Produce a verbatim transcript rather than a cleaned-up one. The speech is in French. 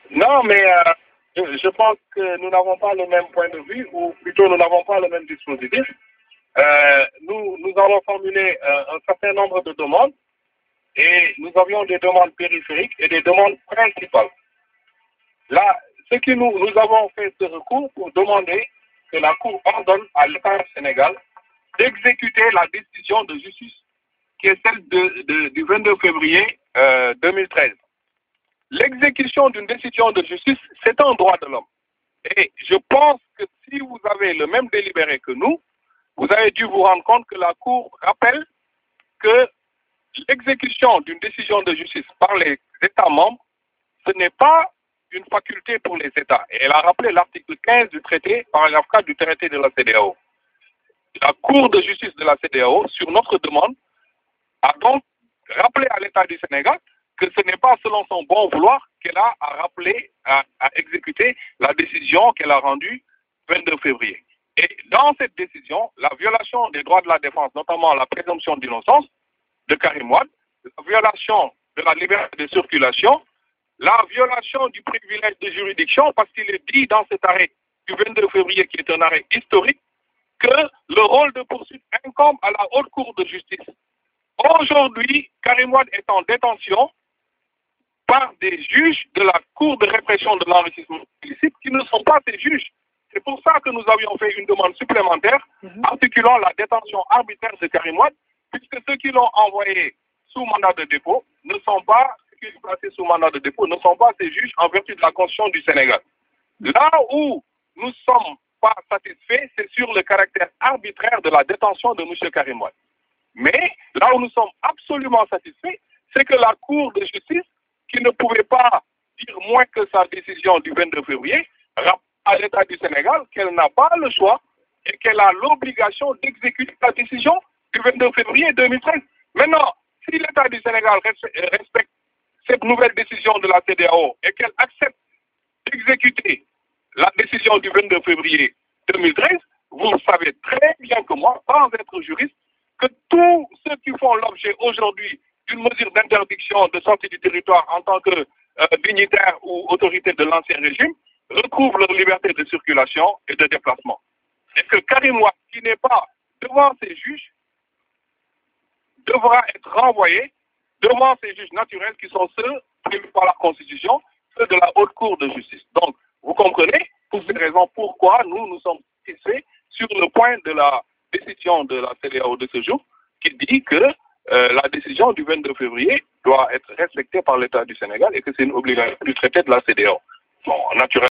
Non, mais euh, je, je pense que nous n'avons pas le même point de vue, ou plutôt nous n'avons pas le même dispositif. Euh, nous, nous avons formulé euh, un certain nombre de demandes et nous avions des demandes périphériques et des demandes principales. Là, ce que nous, nous avons fait ce recours pour demander que la Cour ordonne à l'État du Sénégal d'exécuter la décision de justice qui est celle de, de, du vingt-deux février euh, deux mille treize. L'exécution d'une décision de justice, c'est un droit de l'homme. Et je pense que si vous avez le même délibéré que nous, vous avez dû vous rendre compte que la Cour rappelle que l'exécution d'une décision de justice par les États membres, ce n'est pas une faculté pour les États. Et elle a rappelé l'article quinze du traité, paragraphe quatre du traité de la C D A O. La Cour de justice de la C D A O, sur notre demande, a donc rappelé à l'État du Sénégal que ce n'est pas selon son bon vouloir qu'elle a à rappeler, à, à exécuter la décision qu'elle a rendue le vingt-deux février. Et dans cette décision, la violation des droits de la défense, notamment la présomption d'innocence de Karim Wade, la violation de la liberté de circulation, la violation du privilège de juridiction, parce qu'il est dit dans cet arrêt du vingt-deux février, qui est un arrêt historique, que le rôle de poursuite incombe à la Haute Cour de justice. Aujourd'hui, Karim Wade est en détention par des juges de la Cour de répression de l'enrichissement illicite qui ne sont pas ces juges. C'est pour ça que nous avions fait une demande supplémentaire mm-hmm. articulant la détention arbitraire de Karim Wade, puisque ceux qui l'ont envoyé sous mandat de dépôt ne sont pas, ceux qui l'ont placé sous mandat de dépôt ne sont pas ces juges en vertu de la Constitution du Sénégal. Là où nous ne sommes pas satisfaits, c'est sur le caractère arbitraire de la détention de M. Karim Wade. Mais là où nous sommes absolument satisfaits, c'est que la Cour de justice, qui ne pouvait pas dire moins que sa décision du vingt-deux février, rappelle à l'État du Sénégal qu'elle n'a pas le choix et qu'elle a l'obligation d'exécuter la décision du vingt-deux février deux mille treize. Maintenant, si l'État du Sénégal respecte cette nouvelle décision de la C D A O et qu'elle accepte d'exécuter la décision du vingt-deux février deux mille treize, vous savez très bien que moi, sans être juriste, que tous ceux qui font l'objet aujourd'hui d'une mesure d'interdiction de sortie du territoire en tant que euh, dignitaires ou autorités de l'ancien régime retrouvent leur liberté de circulation et de déplacement. Et que Karim Wade, qui n'est pas devant ses juges, devra être renvoyé devant ces juges naturels qui sont ceux prévus par la Constitution, ceux de la Haute Cour de justice. Donc, vous comprenez, pour ces raisons, pourquoi nous nous sommes satisfaits sur le point de la décision de la C D A O de ce jour, qui dit que euh, la décision du vingt-deux février doit être respectée par l'État du Sénégal et que c'est une obligation du traité de la C D A O. Bon, naturellement,